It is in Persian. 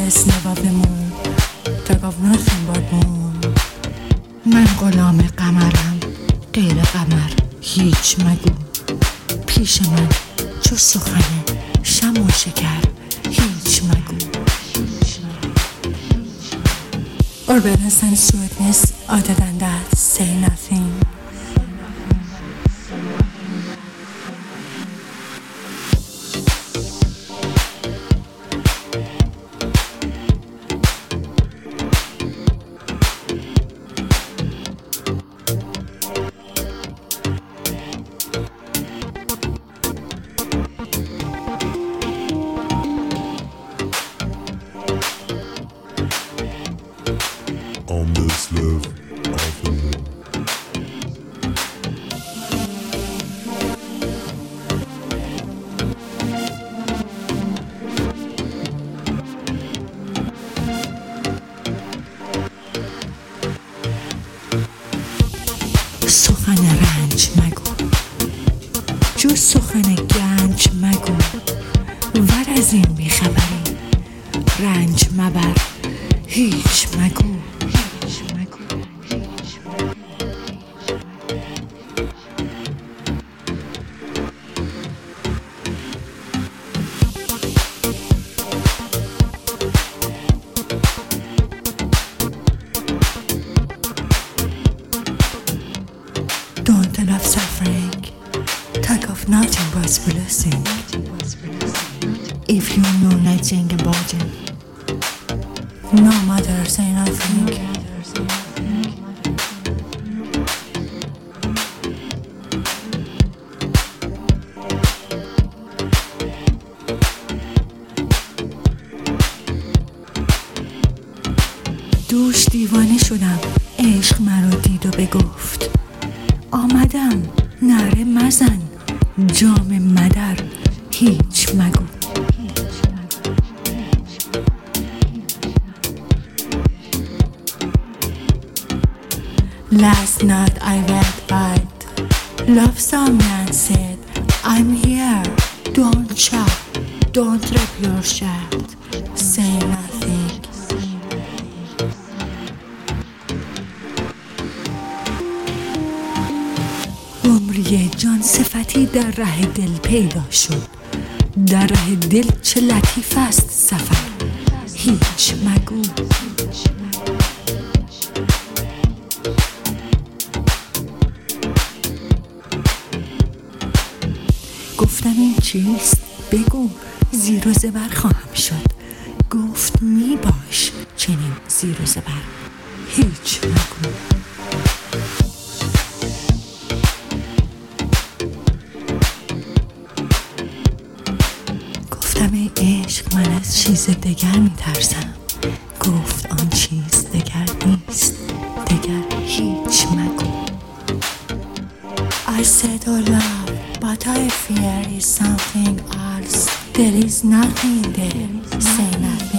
promises never be moon. Talk of nothing but moon. من غلام قمرم، غیر قمر هیچ مگو. پیش من چو سخن شم و شکر هیچ مگو. Or better than sweetness, other than that, say nothing. On this love of the moon. سخن رنج مگو، جز سخن گنج مگو. ور از این بیخبری، رنج مبر هیچ مگو. Don't love suffering, talk of nothing but blessing. If you know nothing about it, no mother say nothing. دوش دیوانه شدم، عشق مرا دید و بگفت آمدم نره مزن، جام مدر هیچ مگو. Last night I went by, love someone said, I'm here, don't shout, don't drop your shirt, say nothing. عمری جان صفتی در ره دل پیدا شد، در ره دل چه لطیف است سفر هیچ مگو. گفتم این چیست بگو، زیر و زبر خواهم شد. گفت می باش چنین زیر و زبر هیچ مگو. گفتم ای عشق من از چیز دگر می ترسم. گفت آن چیز دگر نیست، دگر هیچ مگو. I said oh love, but I fear is something else. There is nothing there, say nothing.